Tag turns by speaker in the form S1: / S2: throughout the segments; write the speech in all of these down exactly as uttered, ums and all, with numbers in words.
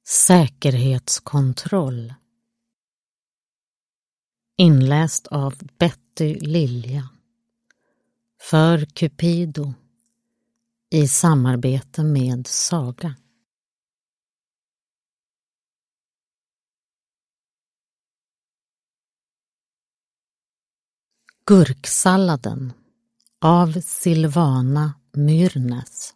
S1: Säkerhetskontroll. Inläst av Betty Lilja. För Cupido. I samarbete med Saga. Gurksalladen av Silvana Myrnes.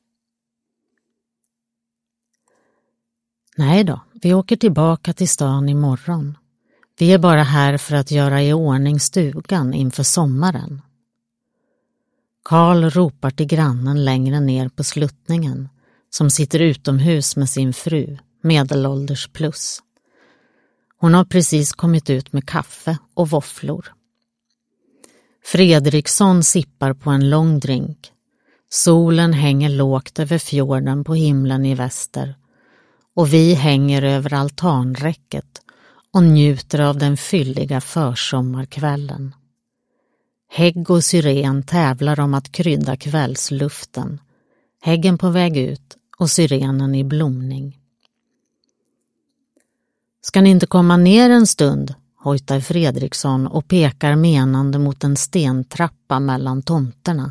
S1: Nej då, vi åker tillbaka till stan imorgon. Vi är bara här för att göra i ordning stugan inför sommaren. Karl ropar till grannen längre ner på sluttningen, som sitter utomhus med sin fru, medelålders plus. Hon har precis kommit ut med kaffe och våfflor. Fredriksson sippar på en lång drink. Solen hänger lågt över fjorden på himlen i väster. Och vi hänger över altanräcket och njuter av den fylliga försommarkvällen. Hägg och syren tävlar om att krydda kvällsluften. Häggen på väg ut och syrenen i blomning. Ska ni inte komma ner en stund? Hojtar Fredriksson och pekar menande mot en stentrappa mellan tomterna.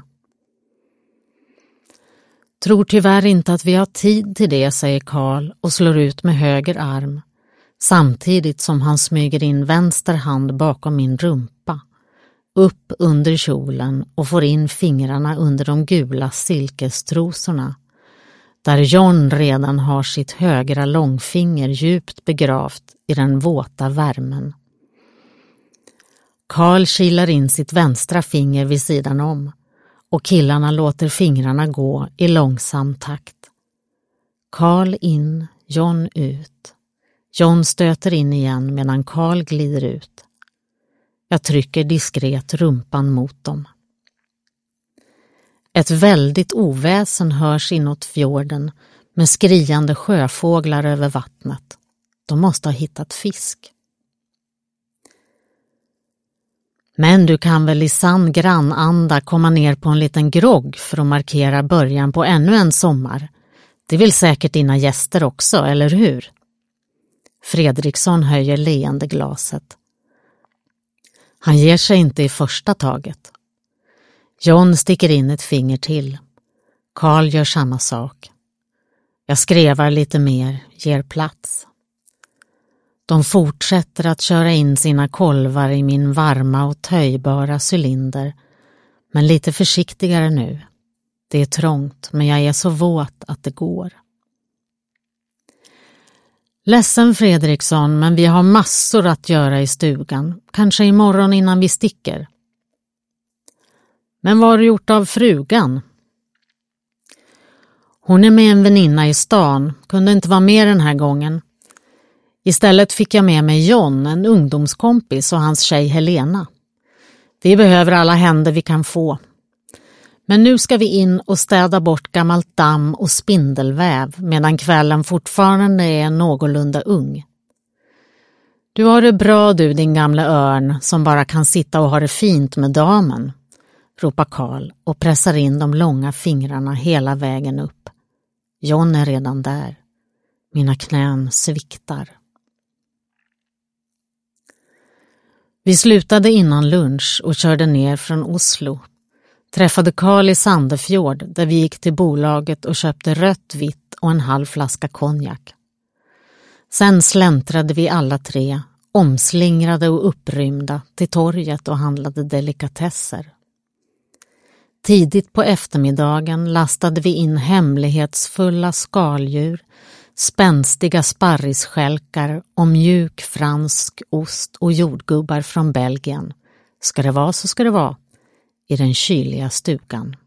S1: Tror tyvärr inte att vi har tid till det, säger Karl och slår ut med höger arm, samtidigt som han smyger in vänster hand bakom min rumpa, upp under kjolen och får in fingrarna under de gula silkestrosorna, där John redan har sitt högra långfinger djupt begravt i den våta värmen. Karl kilar in sitt vänstra finger vid sidan om, och killarna låter fingrarna gå i långsam takt. Karl in, John ut. John stöter in igen medan Karl glider ut. Jag trycker diskret rumpan mot dem. Ett väldigt oväsen hörs inåt fjorden med skriande sjöfåglar över vattnet. De måste ha hittat fisk. Men du kan väl i sann grannanda komma ner på en liten grogg för att markera början på ännu en sommar. Det vill säkert dina gäster också, eller hur? Fredriksson höjer leende glaset. Han ger sig inte i första taget. John sticker in ett finger till. Karl gör samma sak. Jag skrevar lite mer, ger plats. De fortsätter att köra in sina kolvar i min varma och töjbara cylinder, men lite försiktigare nu. Det är trångt, men jag är så våt att det går. Ledsen Fredriksson, men vi har massor att göra i stugan. Kanske imorgon innan vi sticker. Men vad har du gjort av frugan? Hon är med en väninna i stan, kunde inte vara med den här gången. Istället fick jag med mig John, en ungdomskompis, och hans tjej Helena. Vi behöver alla händer vi kan få. Men nu ska vi in och städa bort gammalt damm och spindelväv medan kvällen fortfarande är någorlunda ung. Du har det bra du, din gamla örn, som bara kan sitta och ha det fint med damen, ropar Karl och pressar in de långa fingrarna hela vägen upp. John är redan där. Mina knän sviktar. Vi slutade innan lunch och körde ner från Oslo. Träffade Karl i Sandefjord där vi gick till bolaget och köpte rött, vitt och en halv flaska konjak. Sen släntrade vi alla tre, omslingrade och upprymda, till torget och handlade delikatesser. Tidigt på eftermiddagen lastade vi in hemlighetsfulla skaldjur, spänstiga sparrisskälkar och mjuk fransk ost och jordgubbar från Belgien. Ska det vara så ska det vara. I den kyliga stugan.